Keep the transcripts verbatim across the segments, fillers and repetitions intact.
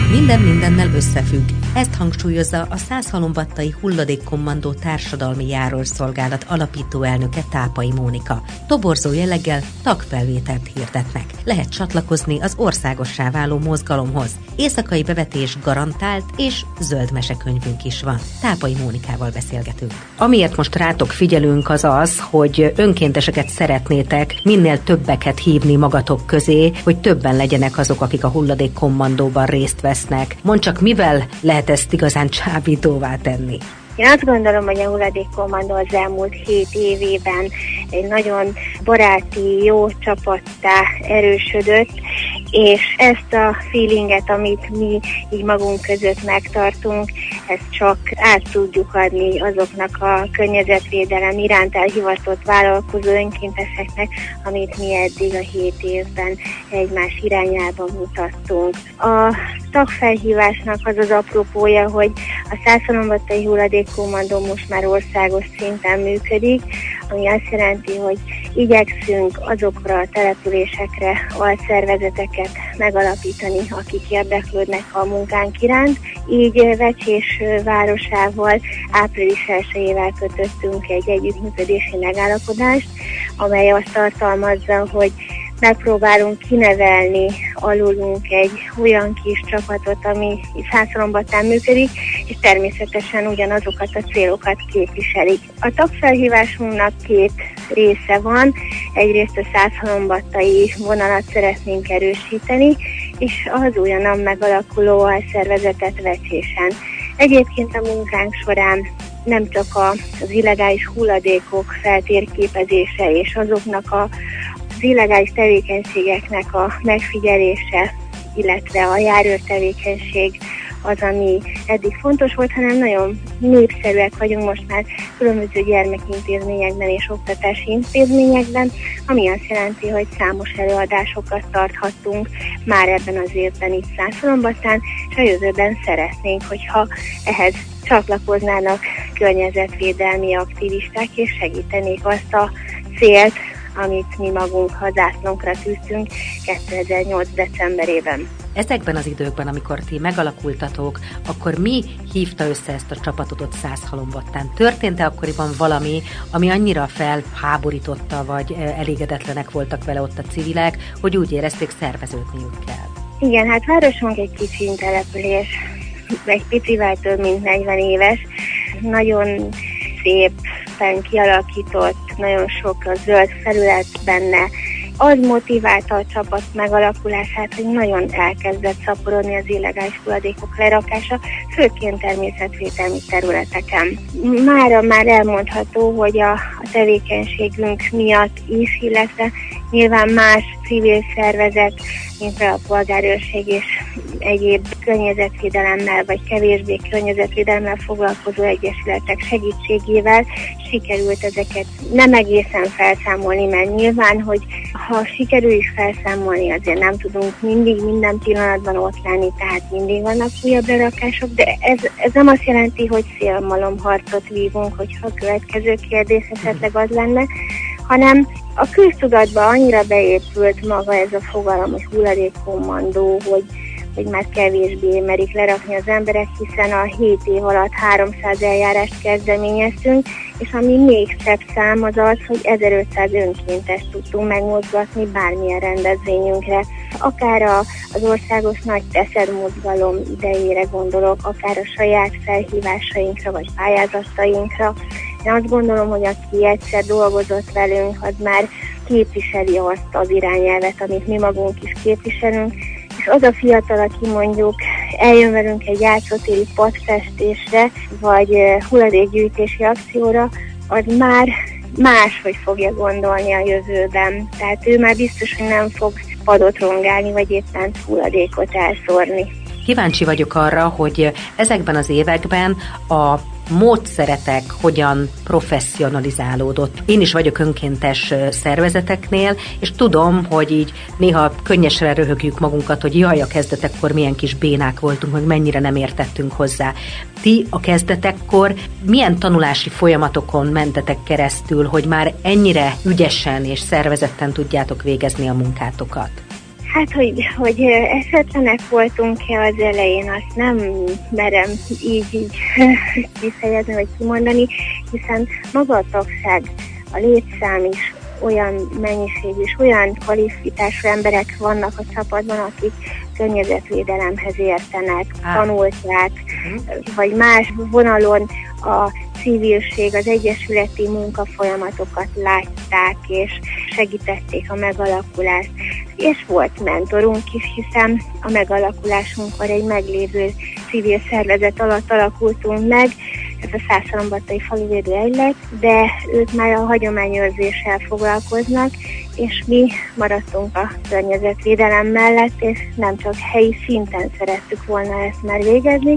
Minden mindennel összefügg. Ezt hangsúlyozza a Százhalombattai Hulladékkommandó Társadalmi Járószolgálat alapító elnöke, Tápai Mónika. Toborzó jelleggel tagfelvételt hirdetnek. Lehet csatlakozni az országossá váló mozgalomhoz. Éjszakai bevetés garantált, és zöld mesekönyvünk is van. Tápai Mónikával beszélgetünk. Amiért most rátok figyelünk, az az, hogy önkénteseket szeretnétek minél többeket hívni magatok közé, hogy többen legyenek azok, akik a hulladékkommandóban részt vesznek. Mondd csak, mivel lehet ezt igazán csábítóvá tenni? Én azt gondolom, hogy a hulladékkommandó az elmúlt hét évében egy nagyon baráti, jó csapattá erősödött, és ezt a feelinget, amit mi így magunk között megtartunk, ezt csak át tudjuk adni azoknak a környezetvédelem iránt elhivatott vállalkozó önkénteseknek, amit mi eddig a hét évben egymás irányába mutattunk. A tagfelhívásnak az az apropója, hogy a Százhalombattai Hulladékkommandó most már országos szinten működik, ami azt jelenti, hogy igyekszünk azokra a településekre alszervezeteket megalapítani, akik érdeklődnek a munkánk iránt. Így Vecsés városával április elsejével kötöttünk egy együttműködési megállapodást, amely azt tartalmazza, hogy megpróbálunk kinevelni alulunk egy olyan kis csapatot, ami Százhalombattán működik, és természetesen ugyanazokat a célokat képviselik. A tagfelhívásunknak két része van. Egyrészt a százhalombattai vonalat szeretnénk erősíteni, és az újonnan megalakuló alszervezetet Vecsésen. Egyébként a munkánk során nem csak az illegális hulladékok feltérképezése és azoknak a az illegális tevékenységeknek a megfigyelése, illetve a járőrtevékenység az, ami eddig fontos volt, hanem nagyon népszerűek vagyunk most már különböző gyermekintézményekben és oktatási intézményekben, ami azt jelenti, hogy számos előadásokat tarthattunk már ebben az évben itt Százhalombattán, és a jövőben szeretnénk, hogyha ehhez csatlakoznának környezetvédelmi aktivisták, és segítenék azt a célt, amit mi magunk hazászlónkra tűztünk kétezer-nyolc decemberében. Ezekben az időkben, amikor ti megalakultatok, akkor mi hívta össze ezt a csapatot ott Százhalombattán? Történt-e akkoriban valami, ami annyira felháborította, vagy elégedetlenek voltak vele ott a civilek, hogy úgy érezték, szerveződniük kell? Igen, hát városunk egy kicsi település, egy picivel több mint negyven éves, nagyon szépen kialakított, nagyon sok a zöld felület benne. Az motiválta a csapat megalakulását, hogy nagyon elkezdett szaporodni az illegális hulladékok lerakása, főként természetvédelmi területeken. Mára már elmondható, hogy a, a tevékenységünk miatt is, illetve nyilván más civil szervezet, mint a polgárőrség és egyéb környezetvédelemmel vagy kevésbé környezetvédelemmel foglalkozó egyesületek segítségével sikerült ezeket nem egészen felszámolni, mert nyilván, hogy ha sikerül is felszámolni, azért nem tudunk mindig minden pillanatban ott lenni, tehát mindig vannak újabb lerakások, de ez, ez nem azt jelenti, hogy szélmalomharcot vívunk, hogyha a következő kérdés esetleg az lenne, hanem a köztudatba annyira beépült maga ez a fogalom, hogy hulladékkommandó, hogy, hogy már kevésbé merik lerakni az emberek, hiszen a hét év alatt háromszáz eljárást kezdeményeztünk, és ami még szebb szám az az, hogy ezerötszáz önkéntest tudtunk megmozgatni bármilyen rendezvényünkre. Akár a, az országos nagy teszed mozgalom idejére gondolok, akár a saját felhívásainkra vagy pályázatainkra. Én azt gondolom, hogy aki egyszer dolgozott velünk, az már képviseli azt az irányelvet, amit mi magunk is képviselünk, és az a fiatal, aki mondjuk eljön velünk egy játszótéri padfestésre, vagy hulladékgyűjtési akcióra, az már máshogy fogja gondolni a jövőben. Tehát ő már biztos, hogy nem fog padot rongálni, vagy éppen hulladékot elszórni. Kíváncsi vagyok arra, hogy ezekben az években a módszeretek hogyan professzionalizálódott. Én is vagyok önkéntes szervezeteknél, és tudom, hogy így néha könnyesre röhögjük magunkat, hogy jaj, a kezdetekkor milyen kis bénák voltunk, hogy mennyire nem értettünk hozzá. Ti a kezdetekkor milyen tanulási folyamatokon mentetek keresztül, hogy már ennyire ügyesen és szervezetten tudjátok végezni a munkátokat? Hát, hogy, hogy esetlenek voltunk-e az elején, azt nem merem így, így kifejezni, vagy kimondani, hiszen maga a tagság, a létszám is, olyan mennyiség és olyan kvalifikálású emberek vannak a csapatban, akik környezetvédelemhez értenek, ah. tanulták, vagy más vonalon a civilség, az egyesületi munkafolyamatokat látták, és segítették a megalakulást. És volt mentorunk is, hiszen a megalakulásunkkor egy meglévő civil szervezet alatt alakultunk meg, ez a Szászhalombattai Faluvédő Egylet, de ők már a hagyományőrzéssel foglalkoznak, és mi maradtunk a környezetvédelem mellett, és nem csak helyi szinten szerettük volna ezt már végezni,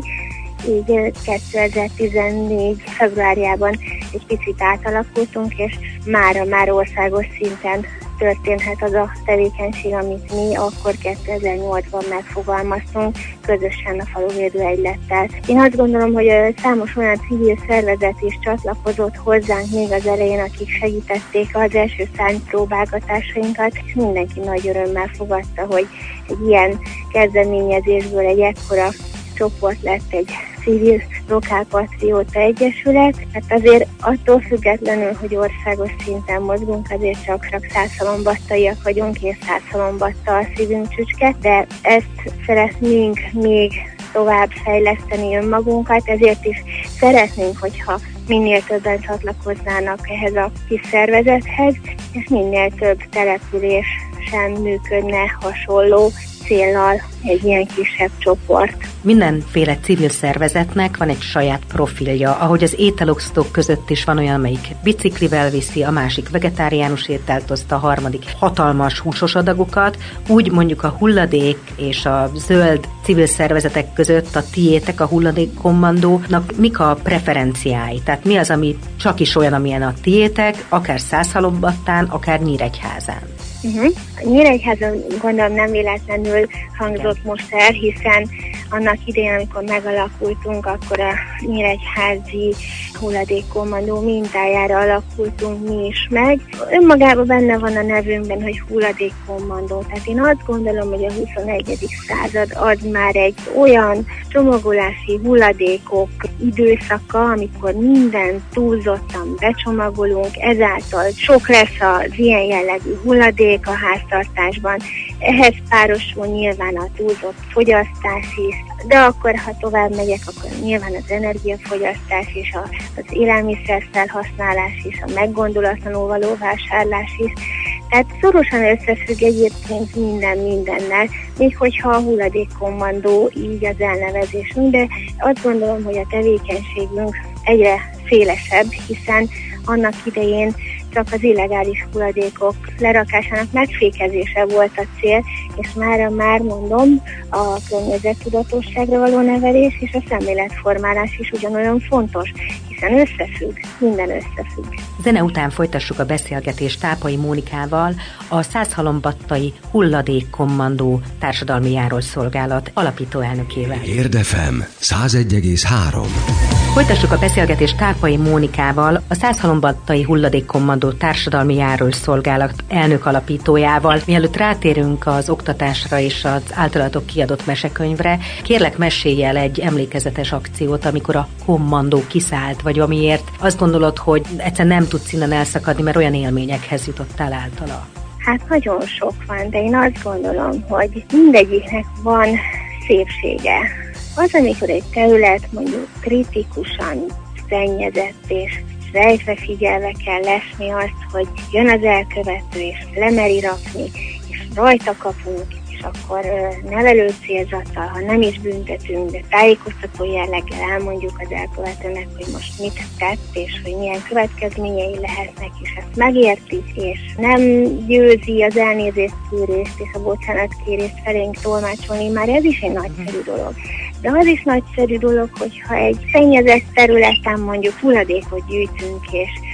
így kétezer-tizennégy februárjában egy picit átalakultunk, és mára már országos szinten történhet az a tevékenység, amit mi akkor kétezer-nyolcban megfogalmaztunk közösen a Faluvédő Egylettel. Én azt gondolom, hogy számos olyan civil szervezet is csatlakozott hozzánk még az elején, akik segítették az első szárnypróbálgatásainkat, és mindenki nagy örömmel fogadta, hogy egy ilyen kezdeményezésből egy ekkora csoport lett egy civil lokálpatrióta egyesület. Hát azért attól függetlenül, hogy országos szinten mozgunk, azért csak, csak szászhalombattaiak vagyunk, és Szászhalombatta a szívünk csücske, de ezt szeretnénk még tovább fejleszteni önmagunkat, ezért is szeretnénk, hogyha minél többen csatlakoznának ehhez a kis szervezethez, és minél több település sem működne hasonló céllal egy ilyen kisebb csoport. Mindenféle civil szervezetnek van egy saját profilja, ahogy az ételosztók között is van olyan, amelyik biciklivel viszi, a másik vegetáriánus ételt oszt, a harmadik hatalmas húsos adagokat, úgy mondjuk a hulladék és a zöld civil szervezetek között a tiétek, a hulladékkommandónak mik a preferenciái? Tehát mi az, ami csak is olyan, amilyen a tiétek, akár Szászhalombattán, akár Nyíregyházán? Uh-huh. Nyíregyházon gondolom nem véletlenül hangzott most el, hiszen annak idején, amikor megalakultunk, akkor a nyíregyházi hulladékkommandó mintájára alakultunk mi is meg. Önmagában benne van a nevünkben, hogy hulladékkommandó. Tehát én azt gondolom, hogy a huszonegyedik század az már egy olyan csomagolási hulladékok időszaka, amikor minden túlzottan becsomagolunk, ezáltal sok lesz az ilyen jellegű hulladék a háztartásban. Ehhez párosul nyilván a túlzott fogyasztás is, de akkor, ha tovább megyek, akkor nyilván az energiafogyasztás is, az élelmiszer felhasználás is, a meggondolatlanul való vásárlás is. Tehát szorosan összefügg egyébként minden mindennel, még hogyha a hulladékkommandó így az elnevezésünk, de azt gondolom, hogy a tevékenységünk egyre szélesebb, hiszen annak idején csak az illegális hulladékok lerakásának megfékezése volt a cél, és mára már mondom, a környezettudatosságra való nevelés és a szemléletformálás is ugyanolyan fontos, hiszen összefügg, minden összefügg. Zene után folytassuk a beszélgetést Tápai Mónikával, a Szászhalombattai Hulladékkommandó társadalmi járószolgálat alapító elnökével. Érd ef em száz egy egész három. Folytassuk a beszélgetést Tápai Mónikával, a Szászhalombattai Hulladékkommandó társadalmi járószolgálat elnök alapítójával. Mielőtt rátérünk az oktatásra és az általatok kiadott mesekönyvre, kérlek mesélj el egy emlékezetes akciót, amikor a kommandó kiszállt, vagy amiért azt gondolod, hogy egyszer nem tudsz innen elszakadni, mert olyan élményekhez jutottál általa. Hát nagyon sok van, de én azt gondolom, hogy mindegyiknek van szépsége. Az, amikor egy terület mondjuk kritikusan szennyezett, és rejtve figyelve kell lesni azt, hogy jön az elkövető, és lemeri rakni, és rajta kapunk, és akkor nevelő célzattal, ha nem is büntetünk, de tájékoztató jelleggel elmondjuk az elkövetőnek, hogy most mit tett, és hogy milyen következményei lehetnek, és ezt megérti, és nem győzi az elnézéstkérést és a bocsánatkérést felénk tolmácsolni, már ez is egy nagyszerű dolog. De az is nagyszerű dolog, hogyha egy szennyezett területen mondjuk hulladékot gyűjtünk, és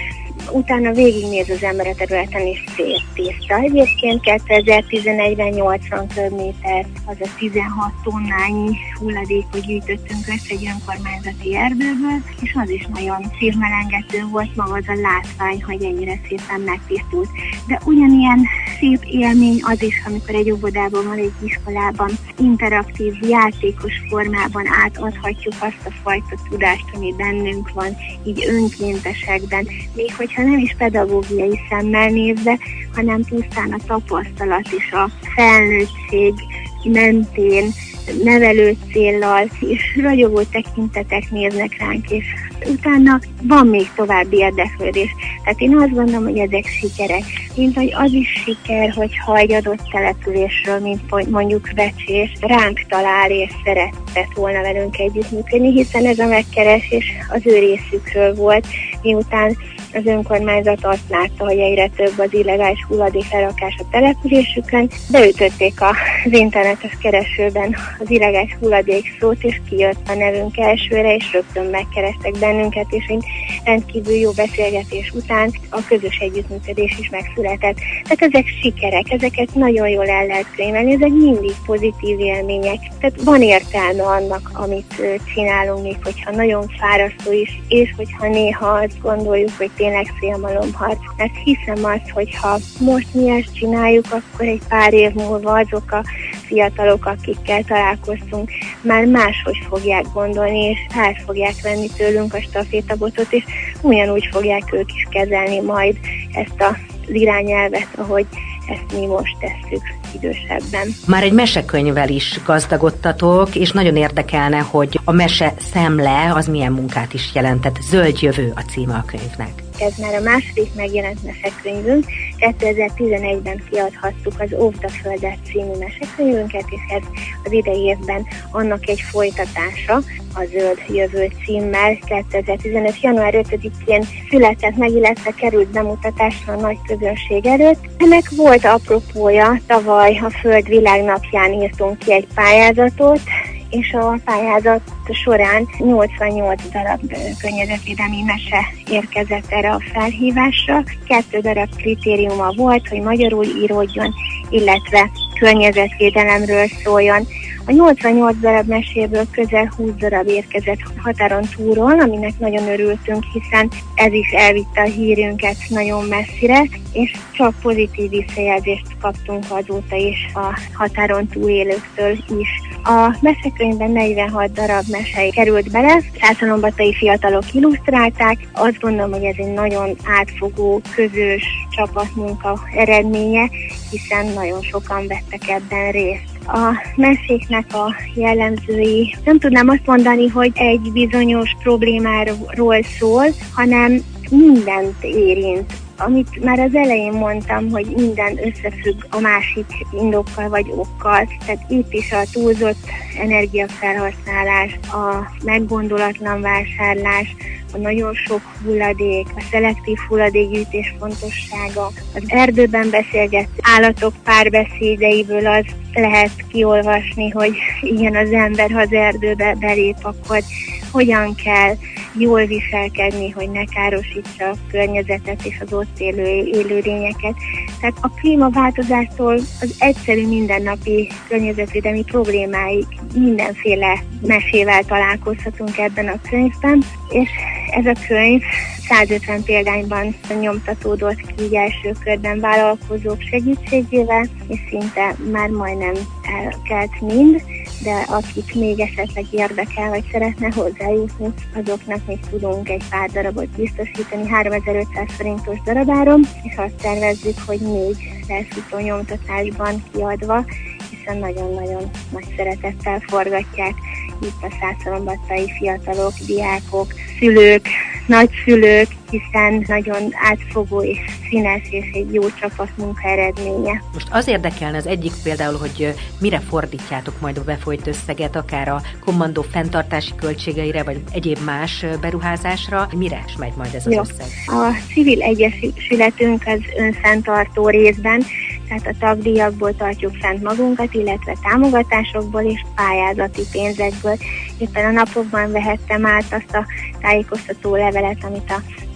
utána végignéz az ember a területen, és szép tiszta. Egyébként kétezer-tizenegyben nyolcvan köbméter, azaz tizenhat tonnányi hulladékot gyűjtöttünk össze egy önkormányzati erdőből, és az is nagyon szívmelengető volt maga az a látvány, hogy ennyire szépen megtisztult. De ugyanilyen szép élmény az is, amikor egy óvodában van, egy iskolában interaktív, játékos formában átadhatjuk azt a fajta tudást, ami bennünk van, így önkéntesekben, még hogyha nem is pedagógiai szemmel nézve, hanem pusztán a tapasztalat és a felnőttség mentén, nevelő céllal, és ragyogó tekintetek néznek ránk, és utána van még további érdeklődés. Tehát én azt gondolom, hogy ezek sikerek. Mint hogy az is siker, hogyha egy adott településről, mint mondjuk Vecsés, ránk talál és szeretett volna velünk együttműködni, hiszen ez a megkeresés az ő részükről volt, miután az önkormányzat azt látta, hogy egyre több az illegális hulladék lerakás a településükön, beütötték az internetes keresőben az illegális hulladék szót, és kijött a nevünk elsőre, és rögtön megkerestek bennünket, és egy rendkívül jó beszélgetés után a közös együttműködés is megszületett. Tehát ezek sikerek, ezeket nagyon jól el lehet könyvelni, ezek mindig pozitív élmények. Tehát van értelme annak, amit csinálunk, még hogyha nagyon fárasztó is, és hogyha néha azt gondoljuk, hogy tényleg szélmalomharc. Mert hiszem azt, hogy ha most mi ezt csináljuk, akkor egy pár év múlva azok a fiatalok, akikkel találkoztunk, már máshogy fogják gondolni, és el fogják venni tőlünk a stafétabotot, és ugyanúgy fogják ők is kezelni majd ezt az irányelvet, ahogy ezt mi most tesszük idősebben. Már egy mesekönyvvel is gazdagodtatok, és nagyon érdekelne, hogy a mese szemle az milyen munkát is jelentett. Zöld jövő a címe a könyvnek. Ez már a második megjelent mesekönyvünk. kétezer-tizenegyben kiadhattuk az Óvd a Földet című mesekönyvünket, és ez az idei évben annak egy folytatása, a Zöld Jövő címmel kétezer-tizenöt. január ötödikén született meg, illetve került bemutatásra a nagy közönség előtt. Ennek volt apropója, tavaly a Föld Világnapján írtunk ki egy pályázatot, és a pályázat során nyolcvannyolc darab környezetvédelmi mese érkezett erre a felhívásra. Kettő darab kritériuma volt, hogy magyarul íródjon, illetve környezetvédelemről szóljon. A nyolcvannyolc darab meséből közel húsz darab érkezett határon túlról, aminek nagyon örültünk, hiszen ez is elvitte a hírünket nagyon messzire, és csak pozitív visszajelzést kaptunk azóta is a határon túl élőktől is. A mesekönyvben negyvenhat darab mese került bele, szászalombattai fiatalok illusztrálták. Azt gondolom, hogy ez egy nagyon átfogó, közös csapatmunka eredménye, hiszen nagyon sokan vettek ebben részt. A meséknek a jellemzői, nem tudnám azt mondani, hogy egy bizonyos problémáról szól, hanem mindent érint. Amit már az elején mondtam, hogy minden összefügg a másik indokkal vagy okkal. Tehát itt is a túlzott energiafelhasználás, a meggondolatlan vásárlás, a nagyon sok hulladék, a szelektív hulladékgyűjtés fontossága, az erdőben beszélgető állatok párbeszédeiből az lehet kiolvasni, hogy igen, az ember, ha az erdőbe belép, akkor hogyan kell jól viselkedni, hogy ne károsítsa a környezetet és az ott élő élőlényeket. Tehát a klímaváltozástól az egyszerű mindennapi környezetvédelmi problémáig mindenféle mesével találkozhatunk ebben a könyvben, és ez a könyv százötven példányban nyomtatódott ki így első körben vállalkozók segítségével, és szinte már majdnem elkelt mind, de akik még esetleg érdekel, vagy szeretne hozzájutni, azoknak még tudunk egy pár darabot biztosítani háromezer-ötszáz forintos darabáron, és azt tervezzük, hogy négy lesz utónyomtatásban kiadva, hiszen nagyon-nagyon nagy szeretettel forgatják itt a szászalombattai fiatalok, diákok, szülők, nagyszülők, hiszen nagyon átfogó és színes és egy jó csapatmunka eredménye. Most az érdekelne az egyik például, hogy mire fordítjátok majd a befolyt összeget, akár a kommandó fenntartási költségeire, vagy egyéb más beruházásra. Mire is megy majd ez az jó. összeg? A civil egyesületünk az önfenntartó részben, tehát a tagdíjakból tartjuk fent magunkat, illetve támogatásokból és pályázati pénzekből. Éppen a napokban vehettem át azt a tájékoztató levelet, amit a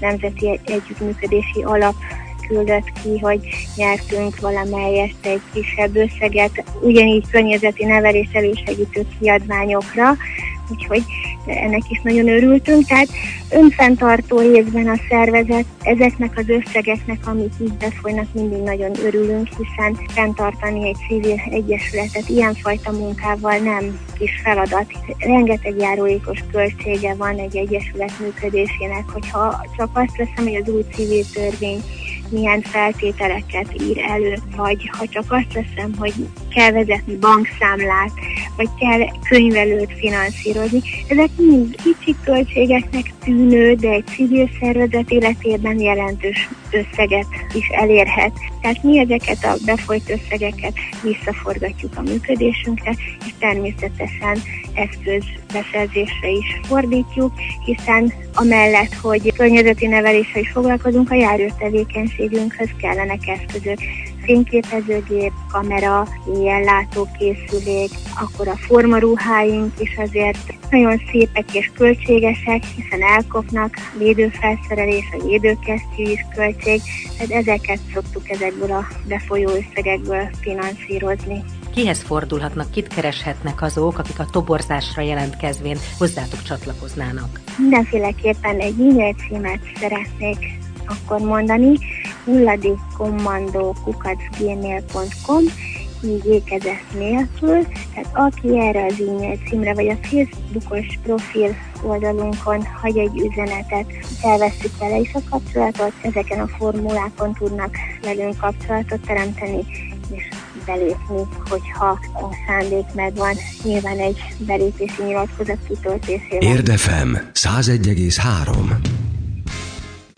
nemzeti együttműködési alap küldött ki, hogy nyertünk valamelyest egy kisebb összeget, ugyanígy környezeti nevelés elősegítő kiadványokra, úgyhogy ennek is nagyon örültünk. Tehát önfenntartó részben a szervezet ezeknek az összegeknek, amik így befolynak, mindig nagyon örülünk, hiszen fenntartani egy civil egyesületet ilyenfajta munkával nem kis feladat. Rengeteg járulékos költsége van egy egyesület működésének, hogyha csak azt veszem, hogy az új civil törvény milyen feltételeket ír elő, vagy ha csak azt veszem, hogy kell vezetni bankszámlát, vagy kell könyvelőt finanszírozni. Ezek mind kicsi költségeknek tűnő, de egy civil szervezet életében jelentős összeget is elérhet. Tehát mi ezeket a befolyt összegeket visszaforgatjuk a működésünkre, és természetesen eszközbeszerzésre is fordítjuk, hiszen amellett, hogy környezeti neveléssel is foglalkozunk, a járőrtevékenységünkhöz kellenek eszközök. Fényképezőgép, kamera, éjjellátókészülék, akkor a formaruháink is azért nagyon szépek és költségesek, hiszen elkopnak, védőfelszerelés, a védőkesztyű is költség, tehát ezeket szoktuk ezekből a befolyó összegekből finanszírozni. Kihez fordulhatnak, kit kereshetnek azok, akik a toborzásra jelentkezvén hozzátok csatlakoznának? Mindenféleképpen egy e-mail címet szeretnék akkor mondani, hulladékkommandó kukac gmail pont com, így ékezet nélkül, tehát aki erre az e-mail címre, vagy a Facebookos profil oldalunkon hagy egy üzenetet, felvesszük vele is a kapcsolatot, ezeken a formulákon tudnak velünk kapcsolatot teremteni, és belépni, hogyha a szándék megvan, nyilván egy belépési nyilatkozat kitöltésével. Érdefem száz egy egész három